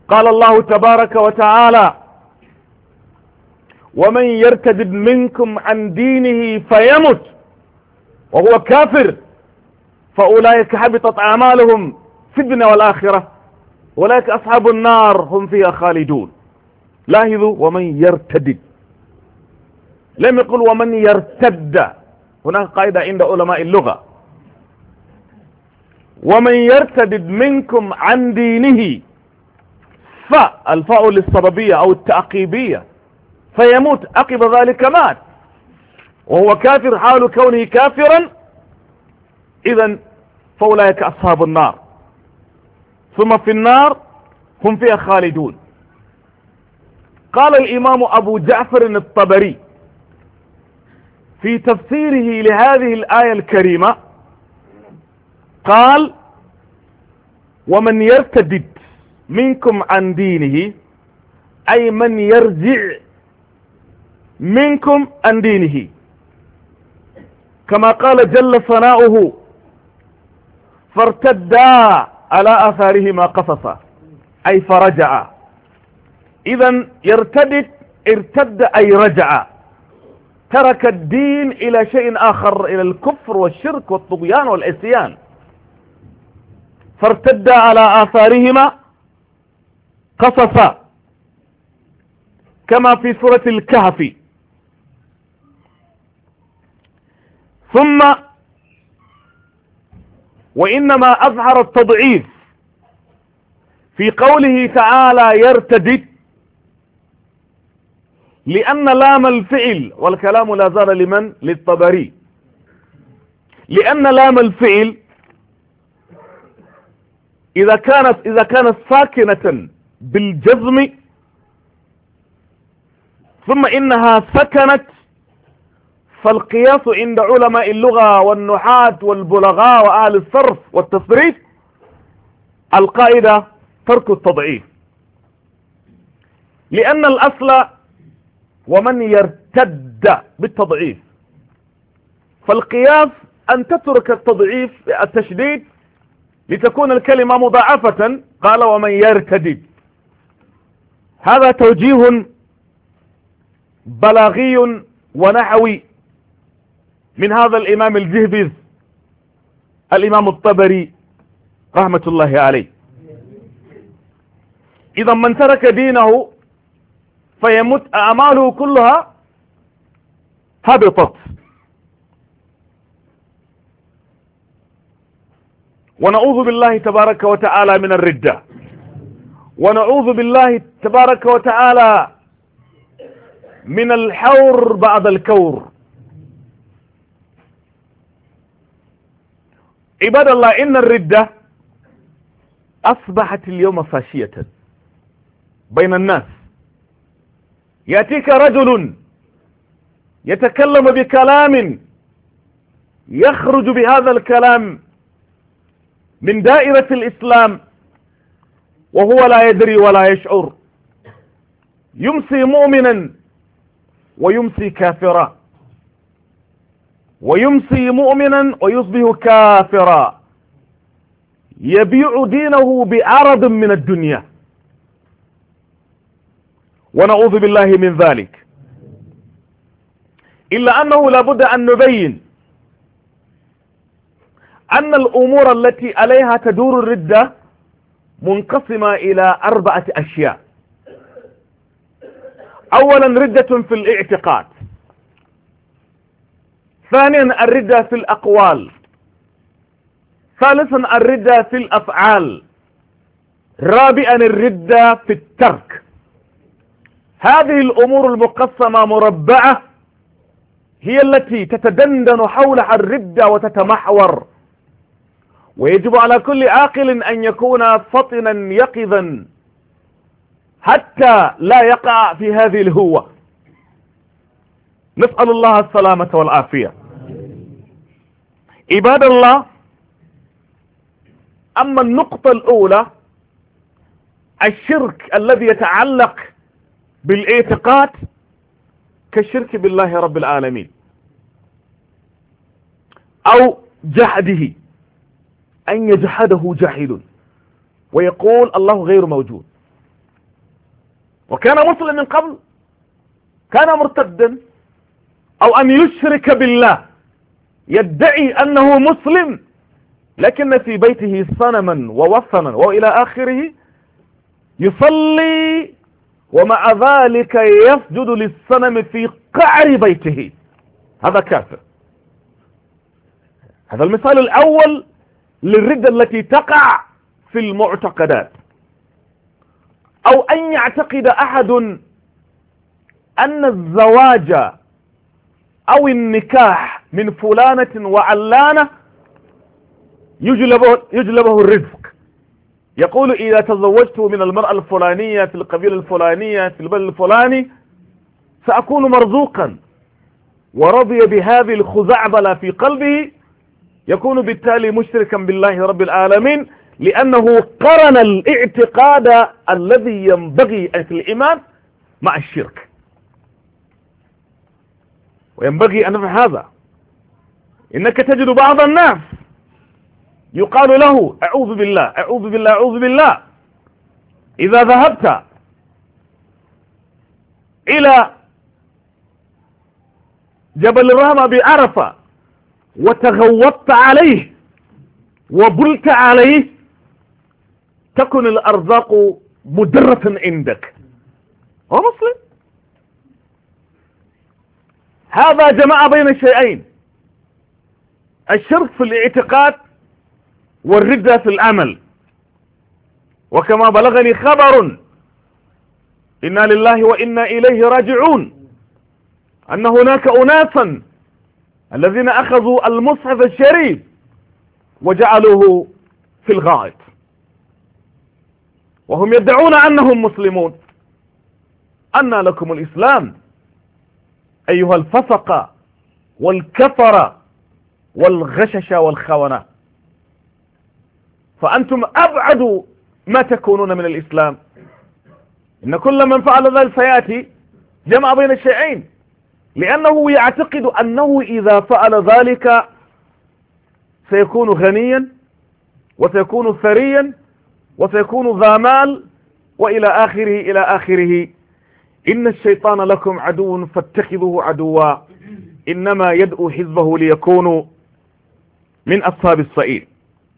قال الله تبارك وتعالى: ومن يرتد منكم عن دينه فيمت وهو كافر فأولئك حبطت أعمالهم في الدنيا والآخرة أولئك أصحاب النار هم فيها خالدون. لاحظوا: ومن يرتد، لم يقل ومن يرتد. هناك قاعدة عند علماء اللغة: ومن يرتد منكم عن دينه، فالفاء للسببية أو التعقيبية، فيموت عقب ذلك مات وهو كافر حال كونه كافرا، إذن فأولئك أصحاب النار ثم في النار هم فيها خالدون. قال الإمام أبو جعفر الطبري في تفسيره لهذه الآية الكريمة، قال: ومن يرتد منكم عن دينه، أي من يرجع منكم عن دينه، كما قال جل ثناؤه: فارتدا على آثارهما قصصا، أي فرجع. إذن ارتد أي رجع، ترك الدين إلى شيء آخر، إلى الكفر والشرك والطغيان والعصيان. فارتد على آثارهما قصصا، كما في سورة الكهف. ثم وإنما أظهر التضعيف في قوله تعالى يرتد، لأن لام الفعل، والكلام لا زال لمن؟ للطبري. لأن لام الفعل إذا كانت ساكنة بالجزم، ثم إنها سكنت، فالقياس عند علماء اللغة والنحاة والبلغاء وأهل الصرف والتصريف القاعدة ترك التضعيف، لأن الأصل ومن يرتد بالتضعيف، فالقياس أن تترك التضعيف التشديد لتكون الكلمة مضاعفة. قال: ومن يرتد. هذا توجيه بلاغي ونحوي من هذا الإمام الجهبذ الإمام الطبري رحمة الله عليه. إذا من ترك دينه فيمت أعماله كلها هبطت. ونعوذ بالله تبارك وتعالى من الردة، ونعوذ بالله تبارك وتعالى من الحور بعد الكور. عباد الله، إن الردة أصبحت اليوم فاشية بين الناس. يأتيك رجل يتكلم بكلام يخرج بهذا الكلام من دائرة الإسلام وهو لا يدري ولا يشعر، يمسي مؤمنا ويمسي كافرا، ويمسي مؤمنا ويصبح كافرا، يبيع دينه بعرض من الدنيا، ونعوذ بالله من ذلك. إلا أنه لابد أن نبين أن الأمور التي عليها تدور الردة منقسمة إلى 4 أشياء. أولا ردة في الاعتقاد، ثانيا الردة في الأقوال، ثالثا الردة في الأفعال، رابعا الردة في الترك. هذه الأمور المقسمة مربعة هي التي تتدندن حولها الردة وتتمحور، ويجب على كل عاقل أن يكون فطنا يقظا حتى لا يقع في هذه الهوة. نسأل الله السلامة والعافية. عباد الله، أما النقطة الأولى الشرك الذي يتعلق بالاعتقاد كالشرك بالله رب العالمين أو جحده، أن يجحده جاحد ويقول الله غير موجود، وكان مسلم من قبل، كان مرتدا، أو أن يشرك بالله يدعي أنه مسلم لكن في بيته صنما ووثنا وإلى آخره، يصلي ومع ذلك يسجد للصنم في قعر بيته، هذا كافر. هذا المثال الأول للردة التي تقع في المعتقدات. أو أن يعتقد أحد أن الزواج أو النكاح من فلانة وعلانة يجلبه الرزق، يقول إذا تزوجت من المرأة الفلانية في القبيلة الفلانية في البلد الفلاني سأكون مرزوقا، ورضي بهذه الخزعبلة في قلبه، يكون بالتالي مشركا بالله رب العالمين، لأنه قرن الاعتقاد الذي ينبغي في الإيمان مع الشرك. وينبغي أن نفهم هذا. إنك تجد بعض الناس يقال له أعوذ بالله أعوذ بالله أعوذ بالله، إذا ذهبت إلى جبل الرهمة بعرفة وتغوطت عليه وبلت عليه تكن الأرزاق مدرة عندك. هو مسلم. هذا جمع بين الشيئين، الشرك في الاعتقاد والردة في العمل. وكما بلغني خبر إنا لله وإنا إليه راجعون أن هناك أناسا الذين أخذوا المصحف الشريف وجعلوه في الغائط وهم يدعون أنهم مسلمون. أنى لكم الإسلام أيها الفسق والكفر والغشش والخونة، فأنتم أبعد ما تكونون من الإسلام. إن كل من فعل ذلك سيأتي جمع بين الشيئين، لأنه يعتقد أنه إذا فعل ذلك سيكون غنيا وسيكون ثريا وسيكون ذا مال وإلى آخره إلى آخره. إن الشيطان لكم عدو فاتخذوه عدوا إنما يدعو حزبه ليكونوا من أصحاب السعير.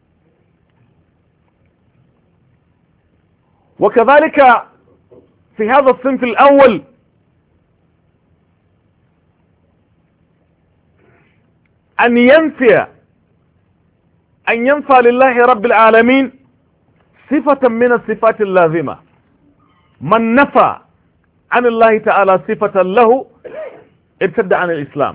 وكذلك في هذا الصنف الأول أن ينفى لله رب العالمين صفة من الصفات اللازمة. من نفى عن الله تعالى صفة له ارتد عن الإسلام.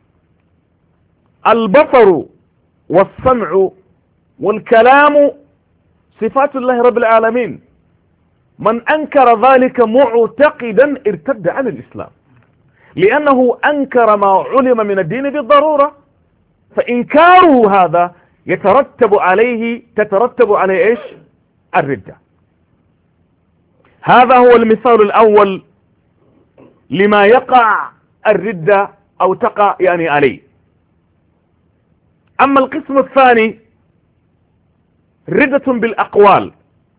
البصر والسمع والكلام صفات الله رب العالمين، من أنكر ذلك معتقدا ارتد عن الإسلام، لأنه أنكر ما علم من الدين بالضرورة، فإنكاره هذا تترتب عليه إيش؟ الردة. هذا هو المثال الأول لما يقع الردة أو تقع يعني عليه. أما القسم الثاني ردة بالأقوال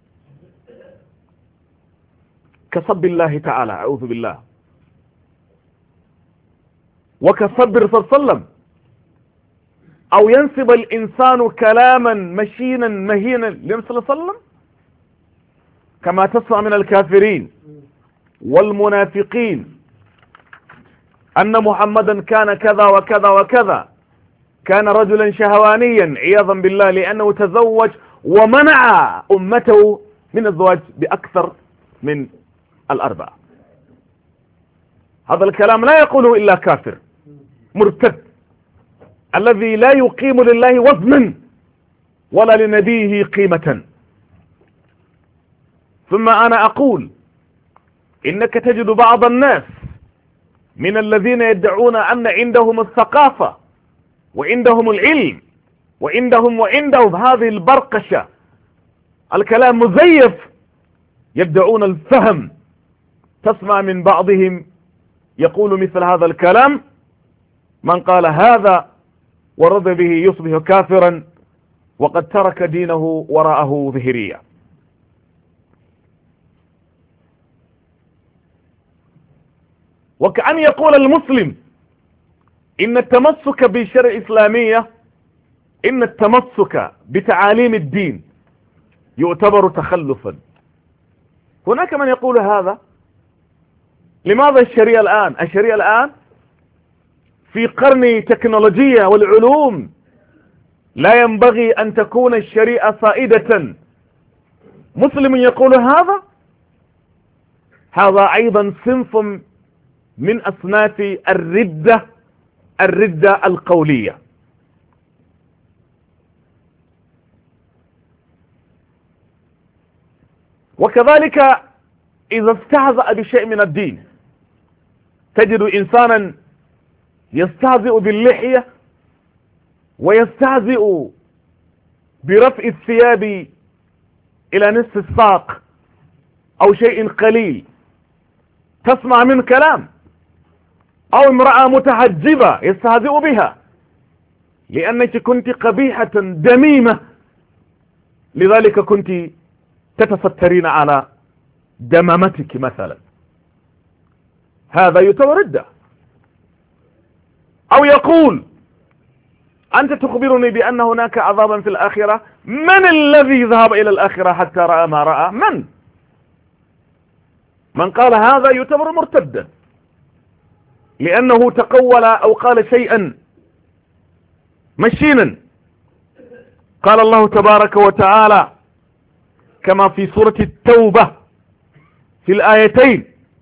كسب الله تعالى أعوذ بالله، وكسب الرسول صلى الله عليه وسلم، أو ينسب الإنسان كلاما مشينا مهينا للنبي صلى الله عليه وسلم كما تسمع من الكافرين والمنافقين أن محمدا كان كذا وكذا وكذا، كان رجلا شهوانيا عياذا بالله لأنه تزوج ومنع أمته من الزواج بأكثر من الأربعة. هذا الكلام لا يقوله إلا كافر مرتد الذي لا يقيم لله وزنا ولا لنبيه قيمة. ثم أنا أقول إنك تجد بعض الناس من الذين يدعون أن عندهم الثقافة وعندهم العلم وعندهم هذه البرقشة، الكلام مزيف، يدعون الفهم. تسمع من بعضهم يقول مثل هذا الكلام: من قال هذا ورضي به يصبح كافرا وقد ترك دينه وراءه ظهريا. وكأن يقول المسلم إن التمسك بالشريعة الإسلامية، إن التمسك بتعاليم الدين يعتبر تخلفا. هناك من يقول هذا. لماذا الشريعة الآن في قرن تكنولوجيا والعلوم لا ينبغي أن تكون الشريعة صائدة؟ مسلم يقول هذا. هذا أيضا صنف من أصناف الردة القولية. وكذلك إذا استهزأ بشيء من الدين تجد إنسانا يستهزئ باللحية ويستهزئ برفع الثياب إلى نصف الساق أو شيء قليل، تسمع من كلام، أو امرأة متحجبة يستهزئ بها لأنك كنت قبيحة دميمة، لذلك كنت تتسترين على دمامتك مثلا. هذا يعتبر ردة. أو يقول أنت تخبرني بأن هناك عذابا في الآخرة، من الذي ذهب إلى الآخرة حتى رأى ما رأى؟ من قال هذا يعتبر مرتدا، لأنه تقول أو قال شيئا مشينا. قال الله تبارك وتعالى كما في سورة التوبة في الآيتين،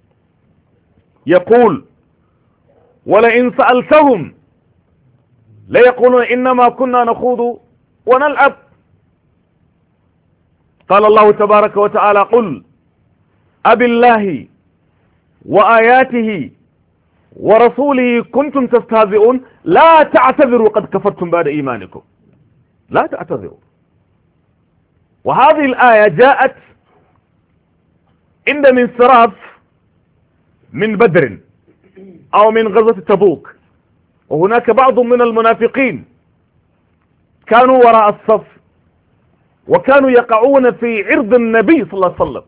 يقول ولئن سألتهم ليقولون إنما كنا نخوض ونلعب. قال الله تبارك وتعالى قل أبالله وآياته ورسوله كنتم تستهزئون لا تعتذروا قد كفرتم بعد إيمانكم. لا تعتذروا. وهذه الآية جاءت عند انصراف من بدر أو من غزوة تبوك، وهناك بعض من المنافقين كانوا وراء الصف وكانوا يقعون في عرض النبي صلى الله عليه وسلم.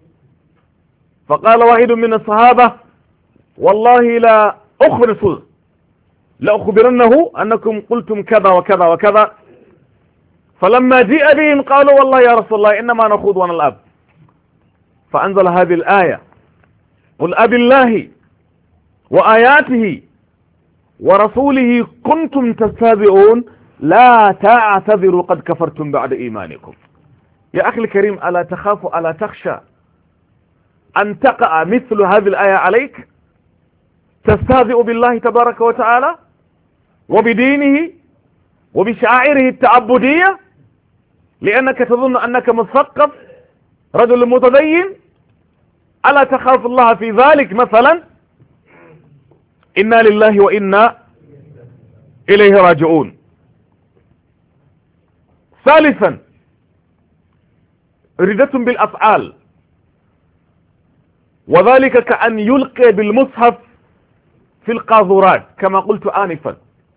فقال واحد من الصحابة والله لا لأخبرنه أنكم قلتم كذا وكذا وكذا. فلما جيء بهم قالوا والله يا رسول الله إنما نخوض ونلعب. فأنزل هذه الآية قل أبالله وآياته ورسوله كنتم تستهزئون لا تعتذروا قد كفرتم بعد إيمانكم. يا أخي الكريم، ألا تخاف ألا تخشى أن تقع مثل هذه الآية عليك؟ تستهزئ بالله تبارك وتعالى وبدينه وبشعائره التعبدية لأنك تظن أنك مثقف رجل متدين. ألا تخاف الله في ذلك مثلا؟ إنا لله وإنا إليه راجعون. ثالثا ردة بالأفعال، وذلك كأن يلقي بالمصحف في القاذورات كما قلت آنفا.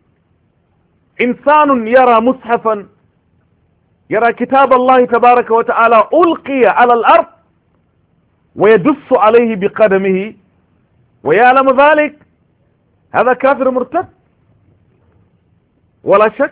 إنسان يرى مصحفا، يرى كتاب الله تبارك وتعالى ألقي على الأرض ويدس عليه بقدمه ويعلم ذلك، هذا كافر مرتد ولا شك.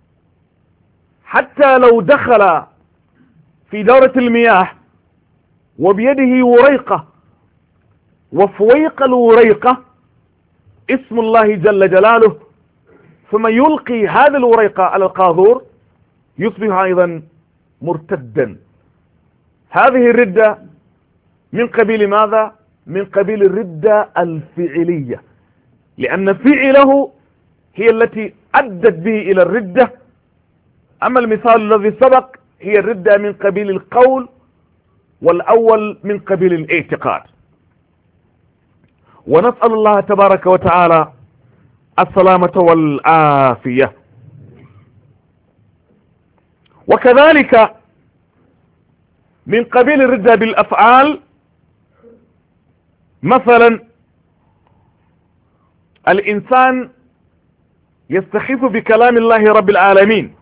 حتى لو دخل في دورة المياه وبيده وريقة وفويق الوريقة اسم الله جل جلاله ثم يلقي هذه الوريقة على القاذور يصبح أيضا مرتدا. هذه الردة من قبيل ماذا؟ من قبيل الردة الفعلية، لأن فعله هي التي أدت به إلى الردة. أما المثال الذي سبق هي الردة من قبيل القول، والأول من قبيل الاعتقاد. ونسأل الله تبارك وتعالى السلامة والعافية. وكذلك من قبيل الردة بالأفعال مثلا الإنسان يستخف بكلام الله رب العالمين،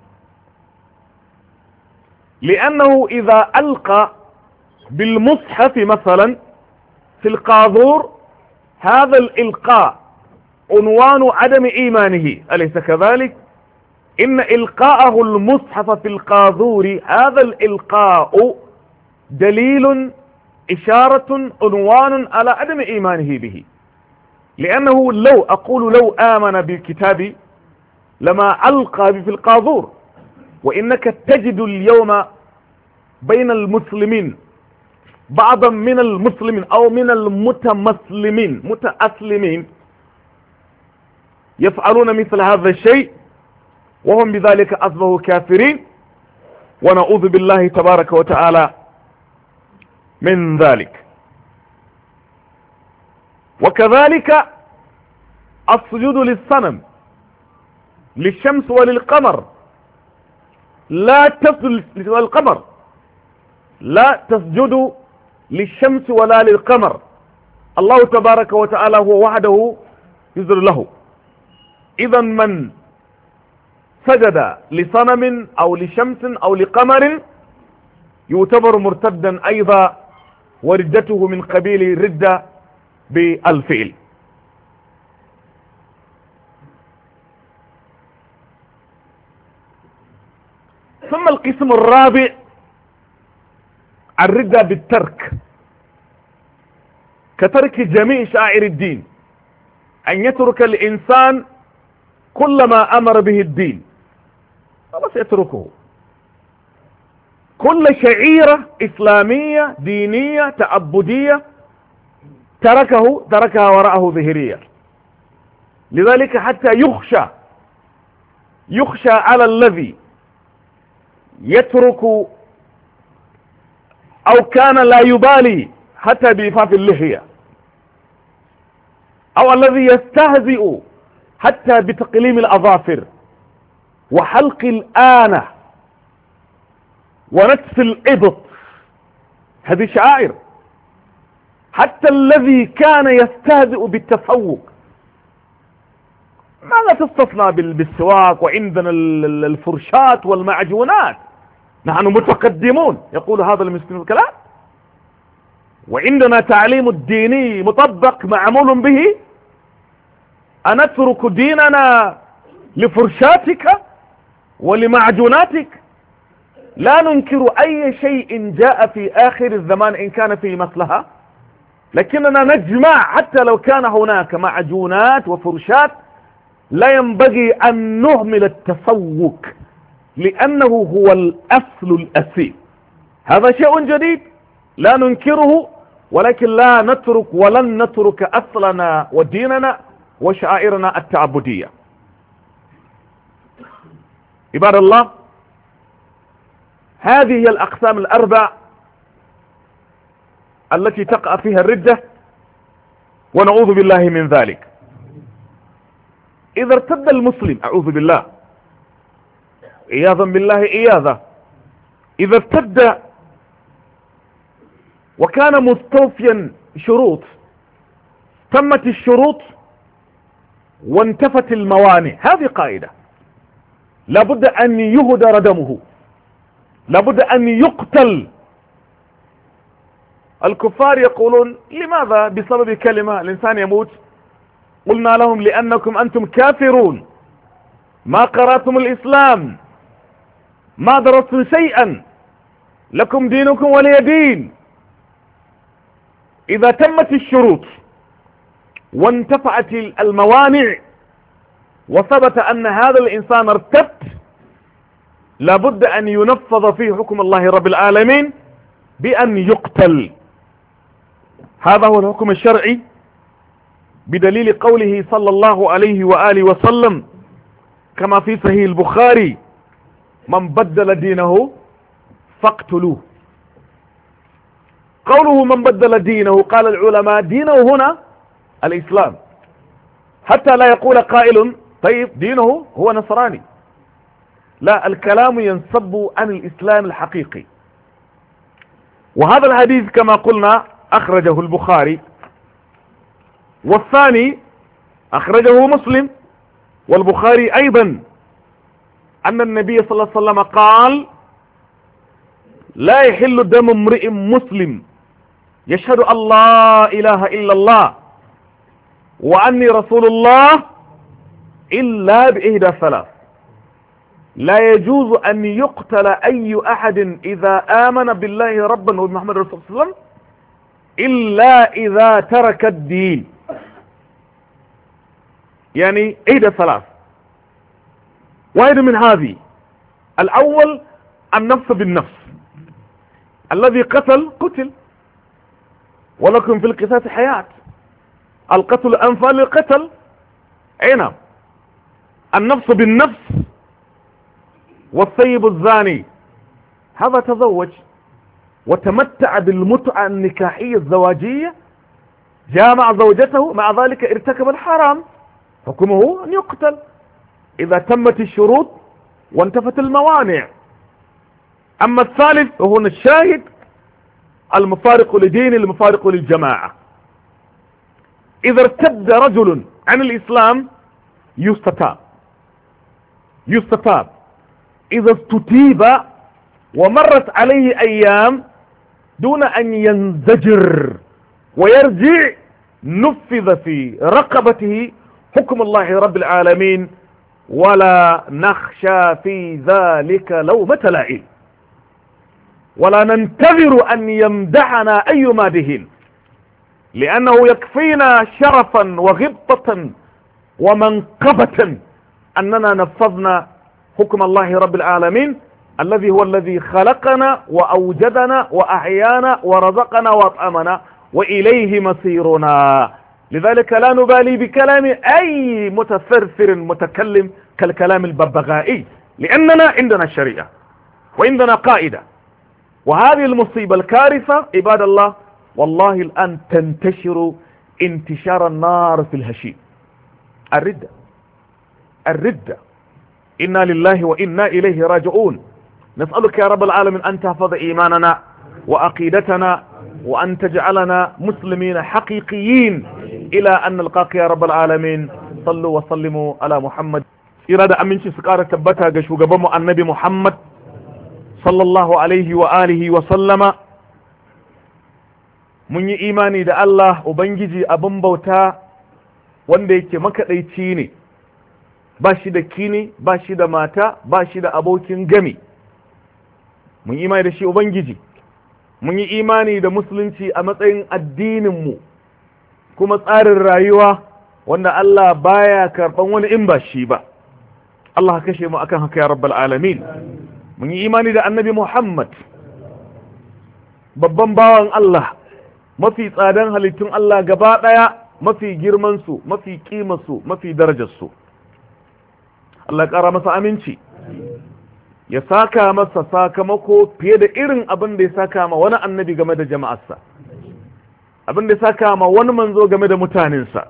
لأنه إذا ألقى بالمصحف مثلا في القاذور هذا الإلقاء عنوان عدم إيمانه، أليس كذلك؟ إن إلقاءه المصحف في القاذور هذا الإلقاء دليل إشارة عنوان على عدم إيمانه به، لأنه لو آمن بالكتاب لما ألقى في القاذور. وإنك تجد اليوم بين المسلمين بعضا من المسلمين أو من متأسلمين يفعلون مثل هذا الشيء، وهم بذلك أصبحوا كافرين، ونعوذ بالله تبارك وتعالى من ذلك. وكذلك السجود للصنم، للشمس وللقمر، لا تسجد للقمر، لا تسجد للشمس ولا للقمر، الله تبارك وتعالى هو وحده يسجد له. إذا من سجد لصنم أو لشمس أو لقمر يعتبر مرتدا أيضا، وردته من قبيل ردة بالفعل. ثم القسم الرابع الردة بالترك، كترك جميع شعائر الدين، أن يترك الإنسان كل ما أمر به الدين، خلاص يتركه، كل شعيرة إسلامية دينية تعبدية تركها وراءه ظهرية. لذلك حتى يخشى على الذي يترك أو كان لا يبالي حتى بإيفاف اللحية، أو الذي يستهزئ حتى بتقليم الأظافر وحلق الآنة ونتف الإبط، هذه شعائر. حتى الذي كان يستهزئ بالتفوق، ماذا تستثنى بالسواك وعندنا الفرشات والمعجونات، نحن متقدمون، يقول هذا المسكين الكلام، وعندنا تعليم الديني مطبق معمول به، أنترك ديننا لفرشاتك ولمعجوناتك؟ لا ننكر أي شيء جاء في آخر الزمان إن كان فيه مصلحة، لكننا نجمع حتى لو كان هناك معجونات وفرشات، لا ينبغي أن نهمل التسوق، لأنه هو الأصل الأساسي. هذا شيء جديد لا ننكره، ولكن لا نترك ولن نترك أصلنا وديننا وشعائرنا التعبدية. عباد الله، هذه هي الأقسام الأربع التي تقع فيها الردة، ونعوذ بالله من ذلك. إذا ارتد المسلم، أعوذ بالله، عياذا بالله عياذا، إذا ارتد وكان مستوفيا شروط، تمت الشروط وانتفت الموانع، هذه قاعدة لابد أن يهدر دمه، لابد أن يقتل. الكفار يقولون لماذا؟ بسبب كلمة الإنسان يموت. قلنا لهم لأنكم أنتم كافرون، ما قرأتم الإسلام، ما درستم شيئا، لكم دينكم ولي دين. إذا تمت الشروط وانتفعت الموانع وثبت أن هذا الإنسان ارتد، لابد أن ينفذ فيه حكم الله رب العالمين بأن يقتل. هذا هو الحكم الشرعي بدليل قوله صلى الله عليه وآله وسلم كما في صحيح البخاري: من بدل دينه فاقتلوه. قوله من بدل دينه، قال العلماء دينه هنا الإسلام، حتى لا يقول قائل طيب دينه هو نصراني، لا، الكلام ينسب عن الإسلام الحقيقي. وهذا الحديث كما قلنا أخرجه البخاري، والثاني أخرجه مسلم والبخاري أيضا، أن النبي صلى الله عليه وسلم قال: لا يحل دم امرئ مسلم يشهد أن لا إله إلا الله وأني رسول الله إلا بإحدى ثلاث. لا يجوز أن يقتل أي أحد إذا آمن بالله ربا وبمحمد رسول الله صلى الله عليه وسلم إلا إذا ترك الدين. يعني إحدى ثلاث، واحد من هذه: الأول النفس بالنفس، الذي قتل، ولكم في القصاص حياة، القتل أنفال القتل. نعم. النفس بالنفس، والثيب الزاني هذا تزوج وتمتع بالمتعة النكاحية الزواجية، جامع زوجته، مع ذلك ارتكب الحرام، حكمه أن يقتل إذا تمت الشروط وانتفت الموانع. أما الثالث وهو الشاهد المفارق لدين المفارق للجماعة، إذا ارتد رجل عن الإسلام يستتاب. إذا استتيب ومرت عليه أيام دون أن ينزجر ويرجع، نفذ في رقبته حكم الله رب العالمين، ولا نخشى في ذلك لومة لائم، ولا ننتظر أن يمدحنا أي مادح، لأنه يكفينا شرفا وغبطة ومنقبة أننا نفذنا حكم الله رب العالمين، الذي هو الذي خلقنا وأوجدنا وأحيانا ورزقنا وأطعمنا وإليه مصيرنا. لذلك لا نبالي بكلام أي متثرثر متكلم كالكلام الببغائي، لأننا عندنا الشريعة وعندنا قائدة. وهذه المصيبة الكارثة عباد الله والله الآن تنتشر انتشار النار في الهشيم. الردة، إنا لله وإنا إليه راجعون. نسألك يا رب العالمين أن تحفظ إيماننا وعقيدتنا، وأن تجعلنا مسلمين حقيقيين إلى أن نلقاك يا رب العالمين. صلوا وسلموا على محمد. إرادة أمنشي سكارة تبتها قشو قبمو النبي محمد صلى الله عليه وآله وسلم. mun yi imani da Allah Ubangiji abin bauta wanda yake makaɗaici ne, ba shi da kini, ba shi da mata, ba shi da abokin gami. Mun yi imani da shi Ubangiji, mun yi imani da musulunci a matsayin addininmu, kuma tsarin rayuwa wanda Allah baya karɓan wani in ba shi ba. Allah kashe mu akan haka ya rabbal alamin. Mun yi imani da annabi Muhammad, babban bawan Allah, mafi tsadan halittun Allah gaba ɗaya, mafi girmansu, mafi ƙimarsu, mafi darajarsu. Allah ƙara masa aminci, ya saka masa sakamako fiye da irin abin da ya saka ma wani annabi game da jama'arsa, abin da ya saka ma wani manzo game da mutanensa.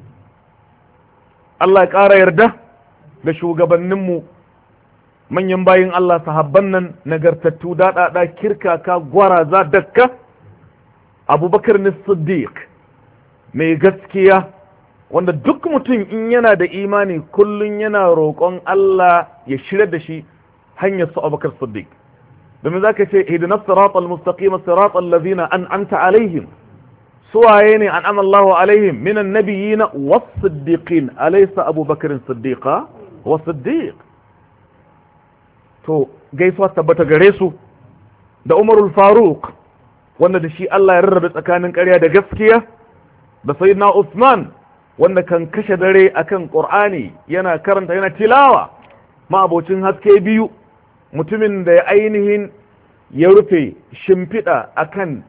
Allah ya ƙara yarda da shugabanninmu, manyan bayin Allah, sahabban nan nagartattu, daɗaɗa, kirkaka, gwaraza, dakka. Abubakar ne Siddiq, mai gaskiya, wanda duk mutum in yana da imani kullum yana roƙon Allah ya shirya da shi hanyar su Abubakar Siddiq. Domin za ka ce, ihdinas siratal mustaqim siratal ladzina an'amta alaihim. Suwaye ne an'ama Allahu alaihim minan nabiyina was-siddiqin, alaysa Abubakar Siddiqa wa Siddiq. To gaisuwa tabbata gare su da Umarul Faruq, wanda da shi Allah ya rarrabe tsakanin ƙarya da gaskiya, da sayyidina Usman, wanda kan kashe dare akan Qur'ani yana karanta yana tilawa, ma abocin haske biyu, mutumin da ya ainihin ya rufe shimfiɗa akan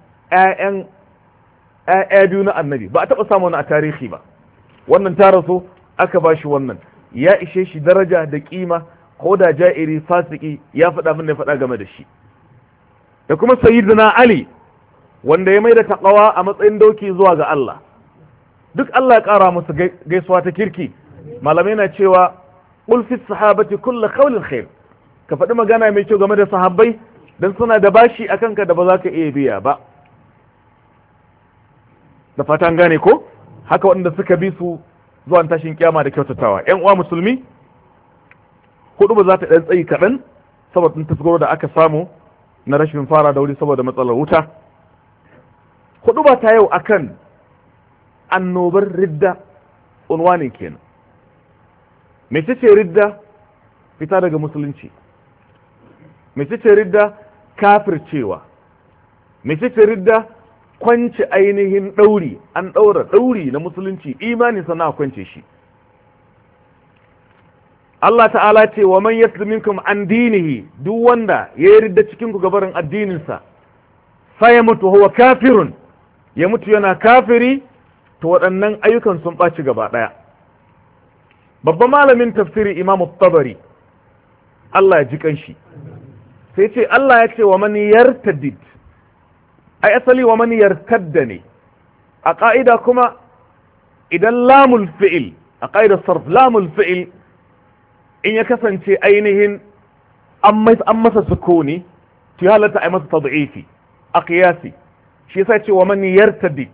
ƴaƴa biyu na annabi. Ba a taɓa samu wani a tarihi ba. Wannan ta rasu aka ba shi wannan, ya ishe shi daraja da kima, ko da ja'iri fasiki ya faɗa min da ya faɗa game da shi. Da kuma sayyidina Ali, wanda ya mai da taƙawa a matsayin doki zuwa ga Allah. Duk Allah ya ƙara musu gaisuwa ta kirki. Malamai na cewa qul fi sahabati kullu qawlin khair, ka faɗi magana mai kyau game da sahabbai dan suna da bashi akan ka da ba za ka iya biya ba. Da fatan gane ko haka waɗanda suka bi su zuwa tashin kiyama da kyautatawa. ƴan uwa musulmi, hudu ba za ta ɗan tsayi kaɗan saboda tasgaro da aka samu na rashin fara da wuri saboda matsalar wuta. Hudu ba ta yau akan annobar ridda unwanin kenan. mece ce ridda? fita daga musulunci. mece ce ridda? kafircewa. mece ce ridda? kwance ainihin ɗauri, an ɗaura ɗauri na musulunci, imani sana kwance shi. Allah ta'ala ce wa man yaslim minkum an dinihi, duk wanda ya yi ridda cikin ku gabarin addininsa fa ya mutu huwa kafirun, ya mutu yana kafiri, to waɗannan ayyukan sun ɓaci gaba ɗaya. Babban malamin tafsiri Imam Tabari, Allah ya ji kanshi, sai ce Allah ya ce wa man yartadid, ai asali wa man yartadda ne, a ƙa'ida kuma idan lamul fi'il, a ƙa'idar sarf lamul fi'il in ya kasance ainihin an masa sukuni, to ya halatta a masa tad'ifi a qiyasi, shi yasa ce wa man yartadid.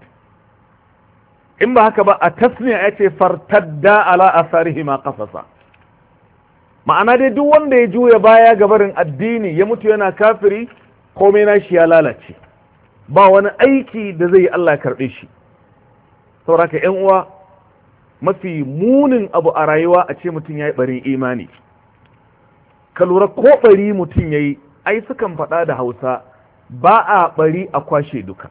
in ba haka ba a tasniya ya ce fartadda ala asarihi ma qasasa, ma'ana dai duk wanda ya juya baya gabarin addini ya mutu yana kafiri, komai na shi ya lalace, ba wani aiki da zai yi Allah ya karɓe shi. saboda yan uwa, mafi munin abu a rayuwa a ce mutum ya yi ɓarin imani. ka lura ko ɓari mutum ya yi, ai sukan faɗa da Hausa, ba a ɓari a kwashe duka.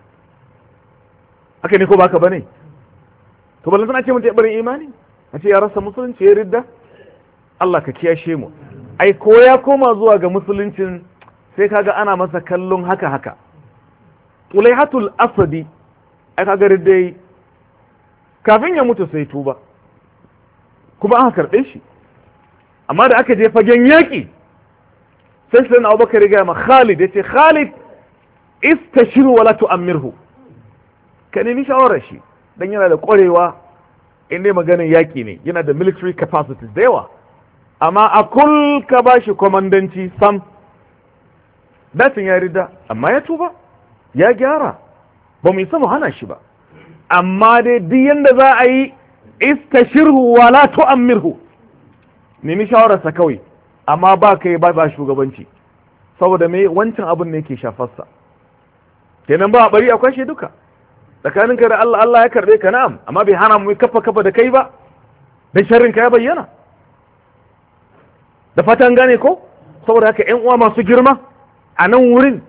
haka ne ko ba ka ba ne? to ballan sana ce mutum ya ɓarin imani, a ce ya rasa musulunci, ya ridda. Allah ka kiyashe mu. ai ko ya koma zuwa ga musuluncin sai kaga ana masa kallon haka haka. Tulaihatul Asadi ai kaga ridda kafin ya mutu sai tuba, kuma aka karɓe shi. amma da aka je fagen yaƙi sai sai na Abubakar ya ma Khalid, ya ce Khalid istashiru wala tu'ammirhu, ka nemi shawarar shi dan yana da ƙwarewa in dai maganin yaƙi ne, yana da military capacities da yawa, amma a kul ka ba shi kwamandanci sam. datin ya rida, amma ya tuba ya gyara, ba mu isa mu hana shi ba. amma dai duk yanda za a yi istashirhu wala tu'ammirhu, nemi shawararsa kawai, amma ba kai ba shugabanci, saboda me wancan abin ne yake shafarsa. kenan ba a bari akwai shi duka tsakaninka da Allah. Allah ya karbe ka, na'am, amma bai hana mu kafa da kai ba, dan sharrin ka ya bayyana. da fatan gane ko? saboda haka ƴan uwa masu girma a nan wurin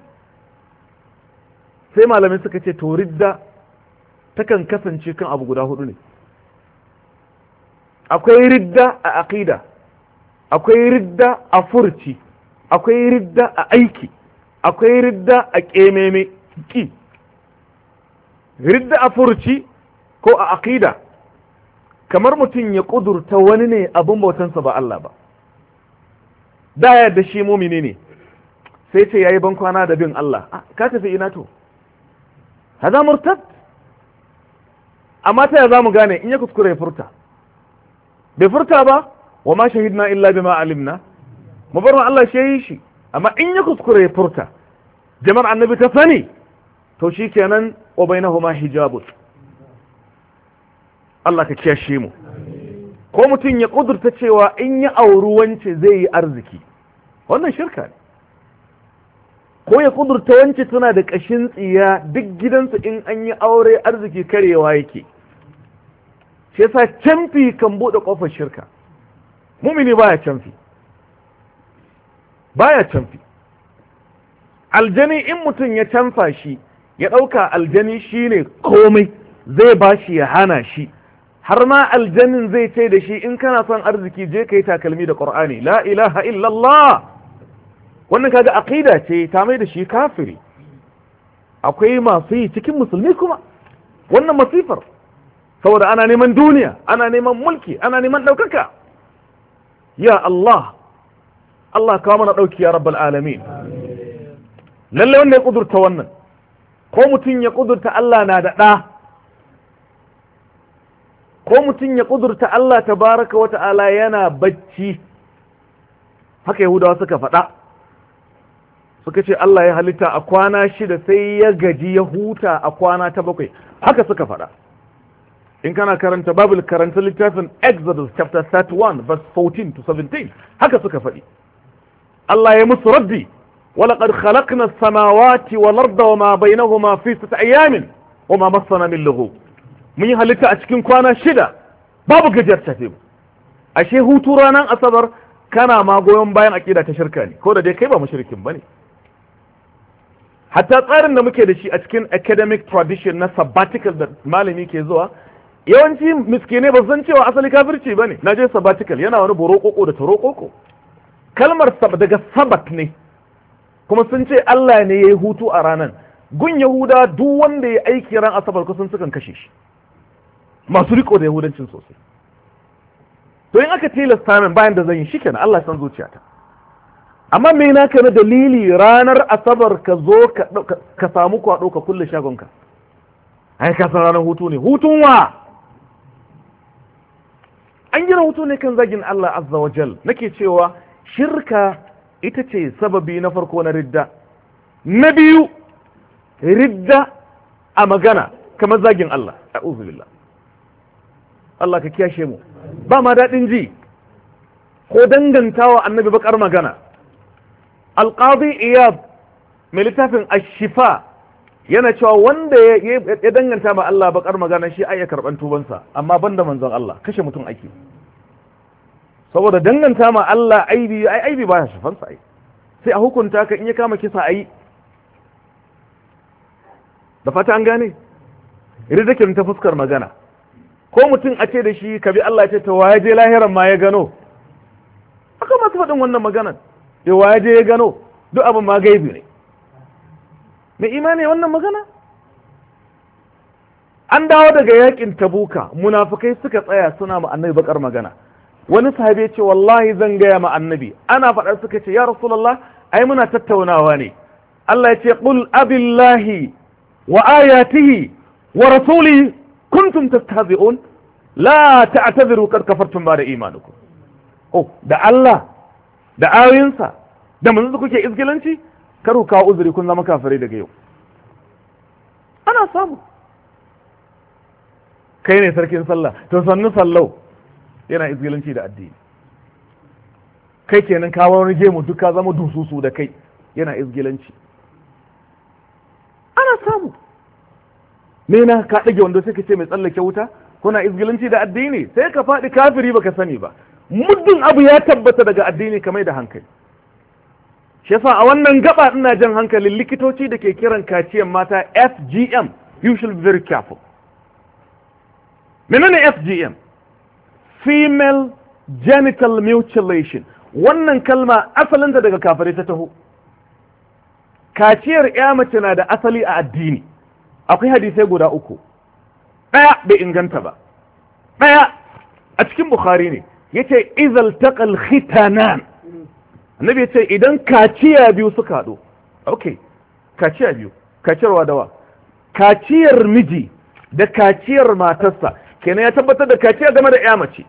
sai malamai suka ce to ridda takan kasance kan abu guda hudu ne. akwai ridda a aqida, akwai ridda a furci, akwai ridda a aiki, akwai ridda a kememe ki. ridda a furci ko a aqida, kamar mutum ya kudurta wani ne abin bautansa ba Allah ba, da yadda shi mumini ne, sai ce yayi ban kwana da bin Allah. ka tafi ina to? hada murtad. amma ta ya za mu gane in ya kuskure ya furta? bai furta ba, wa ma shahidna illa bima alimna, mu bar Allah shi yi shi. amma in ya kuskure ya furta, jama'ar annabi ta sani, to shi kenan wa bainahuma hijabun. Allah ka kiyashe mu. ko mutum ya kudurta cewa in ya auri wance zai yi arziki, wannan shirka ne. ko ya kudurta wance tana da kashin tsiya, duk gidansu in an yi aure arziki karewa yake. shi yasa canfi kan bude kofar shirka. mumini baya canfi, baya canfi. aljani in mutum ya canfa shi, ya dauka aljani shine komai, zai bashi ya hana shi, har ma aljanin zai ce da shi in kana son arziki je kai takalmi da Qur'ani, la ilaha illallah. wannan kaga aqida ce ta mai da shi kafiri. akwai masu yi cikin musulmi kuma wannan masifar, saboda ana neman duniya, ana neman mulki, ana neman daukaka. ya Allah, Allah kawo mana dauki ya rabbal alamin. lalle wanda ya kudurta wannan, ko mutum ya kudurta Allah na da ɗa, ko mutum ya kudurta Allah tabaraka wa ta'ala yana bacci, haka Yahudawa suka faɗa, suka ce Allah ya halitta a kwana 6 sai ya gaji ya huta a kwana ta 7, haka suka faɗa. in kana karanta Bible, karanta littafin Exodus chapter 31 verse 14 to 17, haka suka faɗi. Allah ya musu raddi, ولقد خلقنا السماوات والأرض وما بينهما في 6 أيام وما مسنا من لغوب. mun yi halitta a cikin kwana 6 babu gajiyar tafe ashe hutu ranar asabar kana ma goyon bayan akida ta shirka ne, ko da dai kai ba mushrikin bane. Hatta tsarin da muke da shi a cikin academic tradition na sabbatical da malami ke zuwa, yawanci miskine ba san cewa asali kafirci bane. Na je sabbatical yana wani borokoko da tarokoko, kalmar daga sabat ne, kuma sun ce Allah ne yayi hutu a ranar. Gun Yahuda duk wanda ya aiki ran asabar kusan sukan kashe shi, masu riko da yahudancin sosai. To in aka tilasta min bayan da zan yi shikenan, Allah san zuciyata. Amma me na kana dalili ranar asabar ka zo ka samu kwado ka kulle shagonka? Ai ka san ranar hutu ne. Hutun wa? An gina hutu ne kan zagin Allah azza wa jal. Nake cewa shirka ita ce sababi na farko na ridda. Na biyu, ridda a magana kamar zagin Allah. A'udhu billah. Allah ka kiyashe mu. Ba ma daɗin ji ko dangantawa annabi bakar magana. Alƙadi Iyad mai littafin Ashifa yana cewa wanda ya danganta ma Allah bakar magana shi ai ya karban tubansa, amma banda manzon Allah kashe mutum ake. Saboda danganta ma Allah aibi baya shafansa ai. Sai a hukunta ka in ya kama kisa ai. Da fata an gane? Ridakin ta fuskar magana. Ko mutum a ce da shi ka bi Allah ya ce ta waye je lahiran ma ya gano. Aka masu faɗin wannan maganar. Da waye je ya gano, duk abin ma gaibi ne. Mai imani wannan magana? An dawo daga yakin Tabuka, munafikai suka tsaya suna ma annabi bakar magana. Wani sahabi ya ce wallahi zan gaya ma annabi. Ana faɗar suka ce ya Rasulullah, ai muna tattaunawa ne. Allah ya ce qul abillahi wa ayatihi wa rasulihi kuntum tastahzi'un la ta'tadiru qad kafartum ba'da imanikum. Oh, da Allah da ayoyinsa da manzo kuke izgilanci, karu kawo uzuri kun zama kafirai daga yau. Ana samu. Kai ne sarkin sallah, to sannu sallau yana izgilanci da addini. Kai kenan ka wani gemu duka zama dususu da kai yana izgilanci. Ana samu. Me na ka dage wanda sai ka ce mai tsallake wuta, kuna izgilanci da addini, sai ka faɗi kafiri baka sani ba. Muddin abu ya tabbata daga addini kamar da hankali. Shi yasa a wannan gaba ina jan hankalin likitoci da ke kiran kaciyan mata FGM, you should be very careful. Menene FGM? Female genital mutilation. Wannan kalma asalinta daga kafirai ta taho. Kaciyar ya mace na da asali a addini. Akwai hadisai guda uku. Ɗaya bai inganta ba. Ɗaya a cikin Bukhari ne. Yace izal taqal khitanan. Annabi yace idan kaciya biyu suka haɗu. Okay. Kaciya biyu. Kaciyar dawa. Kaciyar miji da kaciyar matarsa. Kenan ya tabbatar da kaciya game da ya mace.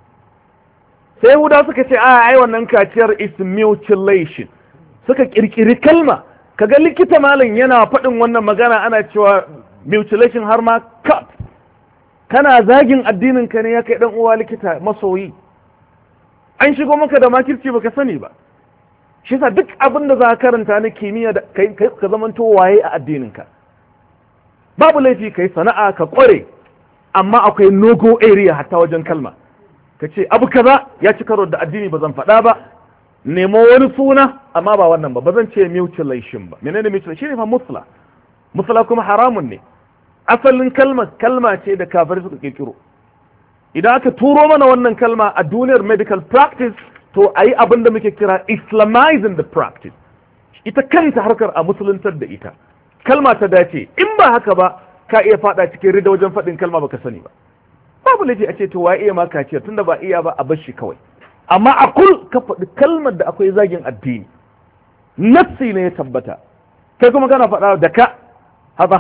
Sai Yahuda suka ce ai wannan kaciyar is mutilation. Suka kirkiri kalma. Kaga likita malam yana faɗin wannan magana ana cewa mutilation har ma cut. Kana zagin addinin ka ne ya kai dan uwa likita masoyi. An shigo maka da makirci baka sani ba. Shi yasa duk abin da za ka karanta na kimiyya da kai ka zamanto waye a addinin ka. Babu laifi kai sana'a ka kware, amma akwai no-go area hatta wajen kalma. Ka ce abu kaza ya ci karo da addini ba zan faɗa ba. Nemo wani suna amma ba wannan ba zan ce mutilation ba. Menene mutilation? Shine fa musla. Musla kuma haramun ne. Asalin kalma ce da kafirai suka kirkiro. Idan aka turo mana wannan kalma a duniyar medical practice, to ayi abin da muke kira islamizing the practice. Ita kanta harkar a musuluntar da ita. Kalma ta dace, in ba haka ba ka iya fada cikin rida wajen faɗin kalma baka sani ba. Babu laifi a ce to wa iya ma kaciyar tunda ba iya ba a bar shi kawai. Amma a ka faɗi kalmar da akwai zagin addini. Nafsi ne ya tabbata. Kai kuma kana faɗa da ka hada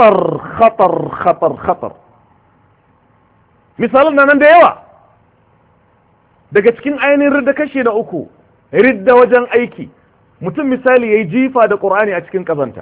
khatar. Misalin nan da yawa. Daga cikin ainihin ridda kashi na uku, ridda wajen aiki. Mutum misali yayi jifa da Qur'ani a cikin kazanta.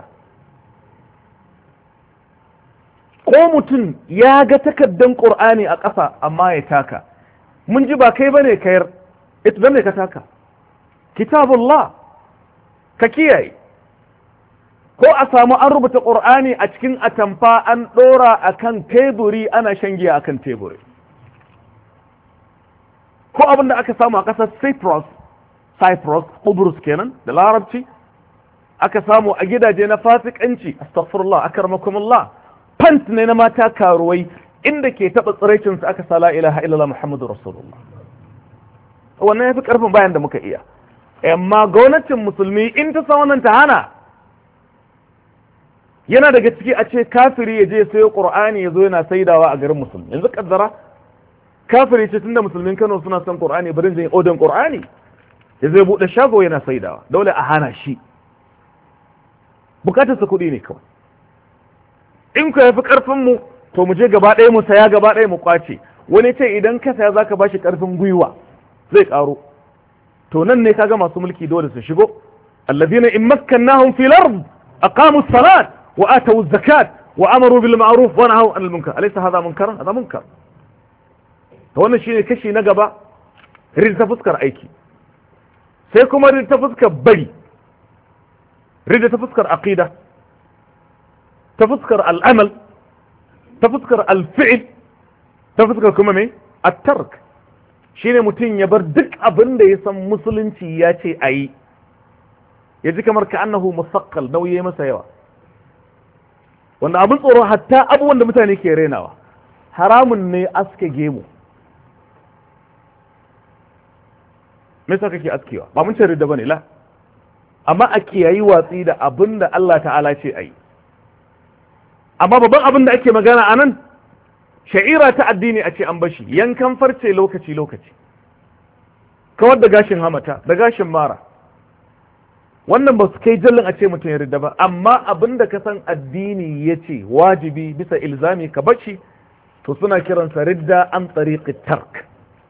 Ko mutum ya ga takaddan Qur'ani a ƙasa amma ya taka. Mun ji ba kai bane kayar, ita bane ka taka. Kitabullah ka kiyaye. Ko a samu an rubuta Qur'ani a cikin atamfa an ɗora akan teburi ana shan giya akan teburi. ko abin da aka samu a ƙasar Cyprus Kubrus kenan da larabci aka samu a gidaje na fasikanci, astaghfirullah akramakumullah, pant ne na mata karuwai inda ke taba tsiraicin su aka sa la ilaha illallah muhammadur rasulullah. Wannan yafi karfin bayan da muka iya, amma gwamnatin musulmi in ta san wannan ta hana. Yana daga ciki a ce kafiri ya je sayo qur'ani ya zo yana saidawa a garin musulmi. Yanzu kaddara kafiri ce tunda musulmin Kano suna son qur'ani, bari zai odin qur'ani ya zai bude shago yana saidawa, dole a hana shi. Bukatar sa kuɗi ne kawai. In ku yafi karfin mu to mu je gaba ɗaya mu saya gaba ɗaya mu kwace. Wani ce idan ka saya zaka bashi karfin gwiwa zai karo. To nan ne kaga masu mulki dole su shigo. Alladhina in makkannahum fil ard aqamu as-salat wa atu az-zakat wa amaru bil ma'ruf wa nahaw 'anil munkar. Alaysa hadha munkaran? Hadha munkar. To wannan shine kashi na gaba, ridda fuskar aiki. Sai kuma ridda fuskar bari. Ridda ta fuskar aqida, ta fuskar al'amal, ta fuskar alfi'il, ta fuskar kuma mai at-tark. Shine mutum ya bar duk abin da ya san musulunci ya ce ayi, ya ji kamar ka annahu musaqqal, nauyi masa yawa. Wanda abin tsoro hatta abubuwan da mutane ke renawa, haramun ne aske gemu. Me yasa kake askewa? Ba mun ce ridda bane la. Amma a kiyayi watsi da abin da Allah ta'ala ce a yi. Amma babban abin da ake magana a nan, sha'ira ta addini a ce an bashi, yankan farce lokaci-lokaci, kawar da gashin hamata, da gashin mara. Wannan ba su kai jallin a ce mutum ya ridda ba, amma abin da ka san addini ya ce wajibi bisa ilzami ka bashi, to suna kiransa ridda an tsariƙi tark.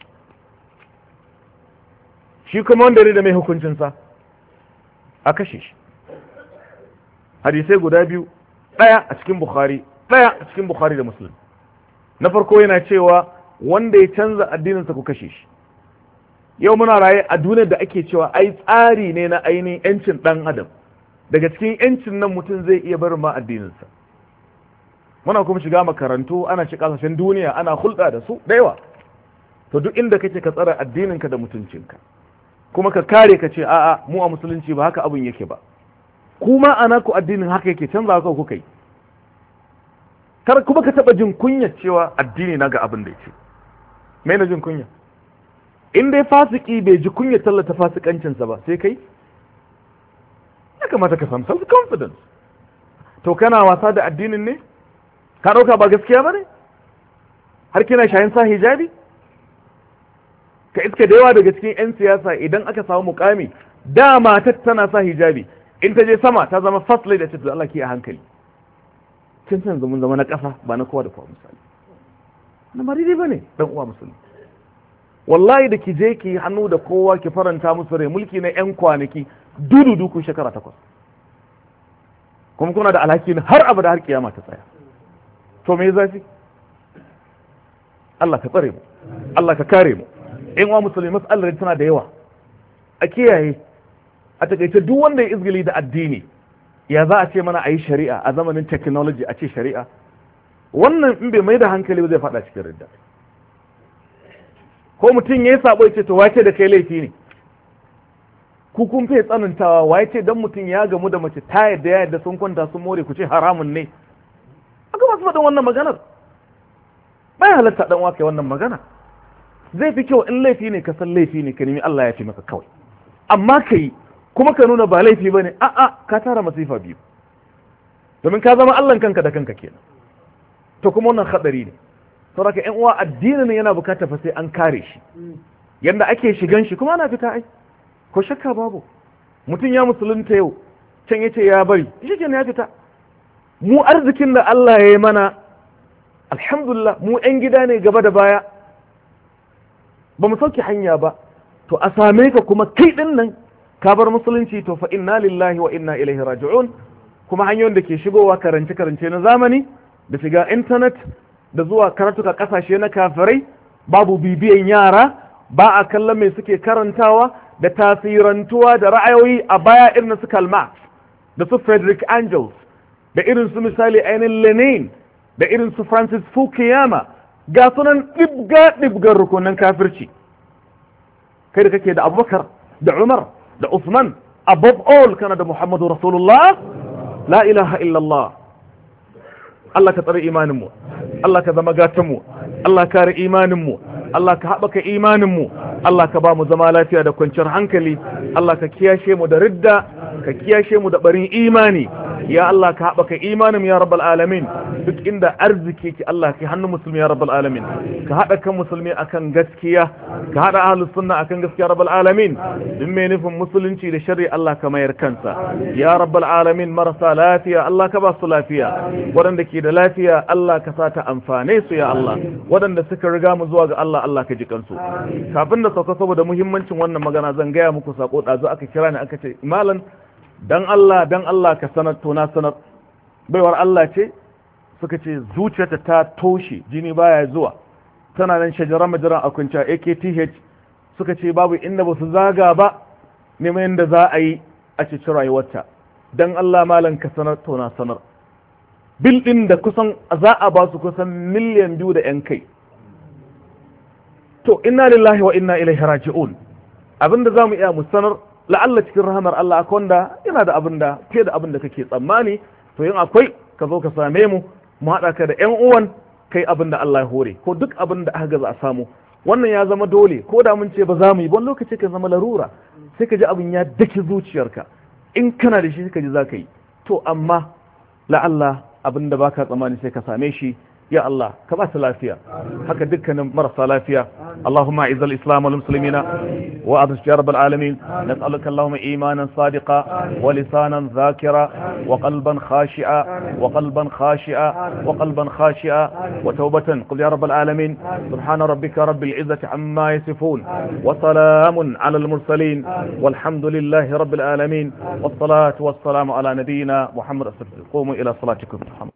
Shi kuma wanda ridda mai hukuncinsa, a kashe shi. Hadisai guda biyu, ɗaya a cikin Bukhari, ɗaya a cikin Bukhari da Muslim. Na farko yana cewa wanda ya canza addininsa ku kashe shi. Yau muna raye a duniyar da ake cewa ai tsari ne na ainihin yancin ɗan adam. Daga cikin yancin nan mutum zai iya barin ma addininsa. Muna kuma shiga makarantu, ana shiga kasashen duniya, ana hulɗa da su da yawa. To duk inda kake ka tsara addininka da mutuncinka. Kuma ka kare ka ce a'a mu a musulunci ba haka abin yake ba, kuma ana ku addinin haka yake canza haka kuka yi. Kar kuma ka taba jin kunya cewa addini na ga abin da yake. Me na jin kunya? In dai fasiki bai ji kunya tallata fasikancinsa ba sai kai, ya kamata ka samu self confidence. To kana wasa da addinin ne? Ka dauka ba gaskiya bane? Har kina shayin sa hijabi? Ka iska da yawa daga cikin 'yan siyasa idan aka samu mukami, da matar tana sa hijabi, in ta je sama ta zama first lady, ce to Allah ki a hankali. Kin san zaman zama na ƙasa ba na kowa da kowa misali. Na maridi bane dan uwa musulmi. Wallahi da ki je ki hannu da kowa ki faranta musu rai, mulki na 'yan kwanaki dudu ku shekara 8. Kuma kuna da alhaki har abada har kiyama ta tsaya. To me zafi? Allah ka tsare mu. Allah ka kare mu. In wa musulmi matsalar tana da yawa, a kiyaye. A takaice duk wanda ya izgili da addini, ya za a ce mana a yi shari'a a zamanin technology, a ce shari'a? Wannan in bai mai da hankali ba zai faɗa cikin ridda. Ko mutum ya yi sabo ya ce to wace da kai laifi ne, ku kun fi tsanantawa, waye ce dan mutum ya gamu da mace ta yadda ya yadda sun kwanta sun more ku ce haramun ne? Aka masu faɗin wannan maganar bai halatta dan wake wannan magana. Zai fi kyau in laifi ne ka san laifi ne ka nemi Allah ya fi maka kawai, amma ka yi kuma ka nuna ba laifi ba ne, a'a ka tara masifa biyu, domin ka zama Allahn kanka da kanka kenan. To kuma wannan hadari ne. Saboda ƴan uwa addinin yana bukatar fa sai an kare shi, yanda ake shigan shi kuma ana fita ai, ko shakka babu. Mutum ya musulunta yau can yace ya bari, shi kenan ya fita. Mu arzikin da Allah ya yi mana alhamdulillah, mu ƴan gida ne gaba da baya, ba mu sauke hanya ba. To a same ka kuma kai din nan ka bar musulunci, to fa inna lillahi wa inna ilaihi raji'un. Kuma hanyoyin da ke shigowa karance na zamani da shiga internet da zuwa karatuka kasashe na kafirai, babu bibiyan yara, ba a kallon mai suke karantawa da tasirantuwa da ra'ayoyi a baya irin su Karl Marx da su Frederick Engels da irin su misali ainihin Lenin da irin su Francis Fukuyama, ga sunan ɗibgar rukunin kafirci. kai da kake da Abubakar da Umar da Uthman, above all kana da Muhammadu Rasulullah, la ilaha illallah. Allah ka tsare imaninmu, Allah ka zama gatanmu, Allah ka kare imaninmu, Allah ka haɓaka imaninmu, Allah ka ba mu zama lafiya da kwanciyar hankali, Allah ka kiyashe mu da ridda, ka kiyashe mu da barin imani, ya Allah ka haɓaka imanin ya rabbal alamin. Duk inda arziki ki Allah ki hannun musulmi ya rabbal alamin, ka haɗa kan musulmi akan gaskiya, ka haɗa ahlus sunna akan gaskiya rabbal alamin. Duk mai nufin musulunci da sharri Allah ka mayar kansa ya rabbal alamin. Marasa lafiya Allah ka ba su lafiya, waɗanda ke da lafiya Allah ka sa ta amfane su ya Allah, waɗanda suka riga mu zuwa ga Allah Allah ka ji kansu. Kafin da sauka saboda muhimmancin wannan magana zan gaya muku sako, ɗazu aka kira ni aka ce malam dan Allah ka sanar, to na sanar. Baiwar Allah ce suka ce zuciyarta ta toshe, jini baya zuwa, tana nan shajaran majaran a kwanciya AKTH, suka ce babu inda ba su zaga ba neman yadda za a yi a cikin rayuwarta. Dan Allah malam ka sanar, to na sanar. Bil ɗin da kusan za a ba su kusan miliyan 2 da ‘yan kai. To inna lillahi wa inna ilaihi raji'un. Abinda za mu iya mu sanar, la'alla cikin rahamar Allah akwai wanda yana da abin da ke da abin da kake tsammani, to yin akwai ka zo ka same mu mu haɗa ka da 'yan uwan kai abin da Allah ya hore, ko duk abin da aka gaza a samu. Wannan ya zama dole, ko da mun ce ba za mu yi, wani lokaci ka zama larura, sai ka ji abin ya daki zuciyarka, in kana da shi ka ji za ka yi. To amma la'alla abin da baka tsammani sai ka same shi. Ya Allah ka ba su lafiya, haka dukkanin marasa lafiya. Allahumma a'izz al-islam wal muslimina wa adhis ya rabbal alamin. Nas'aluka Allahumma imanan sadiqa wa lisanan zakira wa qalban khashi'a wa qalban khashi'a wa qalban khashi'a wa tawbatan qul ya rabbal alamin. Subhana rabbika rabbil izzati amma yasifun wa salamun ala al-mursalin walhamdulillahi rabbil alamin. Was salatu was salamu ala nabiyyina Muhammad. Qumu ila salatikum.